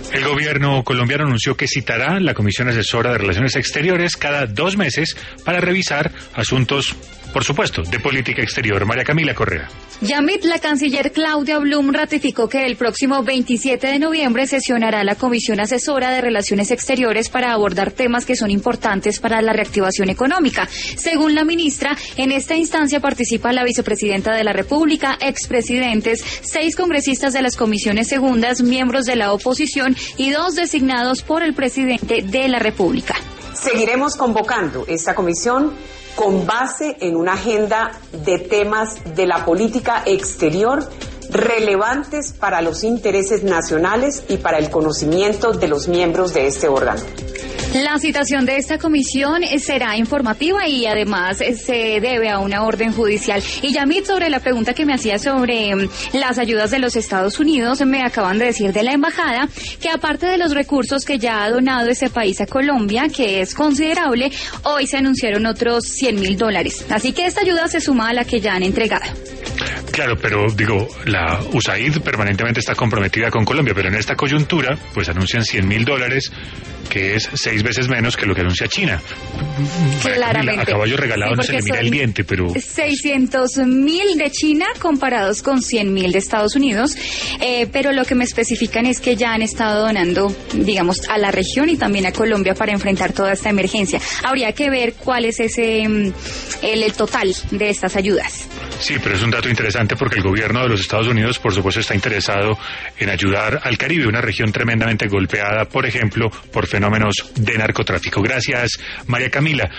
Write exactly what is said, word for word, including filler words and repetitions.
El gobierno colombiano anunció que citará la Comisión Asesora de Relaciones Exteriores cada dos meses para revisar asuntos, por supuesto, de política exterior. María Camila Correa. Yamit, la canciller Claudia Blum ratificó que el próximo veintisiete de noviembre sesionará la Comisión Asesora de Relaciones Exteriores para abordar temas que son importantes para la reactivación económica. Según la ministra, en esta instancia participa la vicepresidenta de la República, expresidentes, seis congresistas de las comisiones segundas, miembros de la oposición y dos designados por el presidente de la República. Seguiremos convocando esta comisión con base en una agenda de temas de la política exterior relevantes para los intereses nacionales y para el conocimiento de los miembros de este órgano. La citación de esta comisión será informativa y además se debe a una orden judicial. Y Yamit, sobre la pregunta que me hacía sobre las ayudas de los Estados Unidos, me acaban de decir de la embajada que aparte de los recursos que ya ha donado ese país a Colombia, que es considerable, hoy se anunciaron otros cien mil dólares. Así que esta ayuda se suma a la que ya han entregado. Claro, pero digo, la U S A I D permanentemente está comprometida con Colombia, pero en esta coyuntura, pues anuncian cien mil dólares, que es seis veces menos que lo que anuncia China. Claramente. A caballo regalado sí, no se le mira el diente, pero... seiscientos mil de China comparados con cien mil de Estados Unidos, eh, pero lo que me especifican es que ya han estado donando, digamos, a la región y también a Colombia para enfrentar toda esta emergencia. Habría que ver cuál es ese el, el total de estas ayudas. Sí, pero es un dato interesante porque el gobierno de los Estados Unidos, por supuesto, está interesado en ayudar al Caribe, una región tremendamente golpeada, por ejemplo, por fenómenos de narcotráfico. Gracias, María Camila.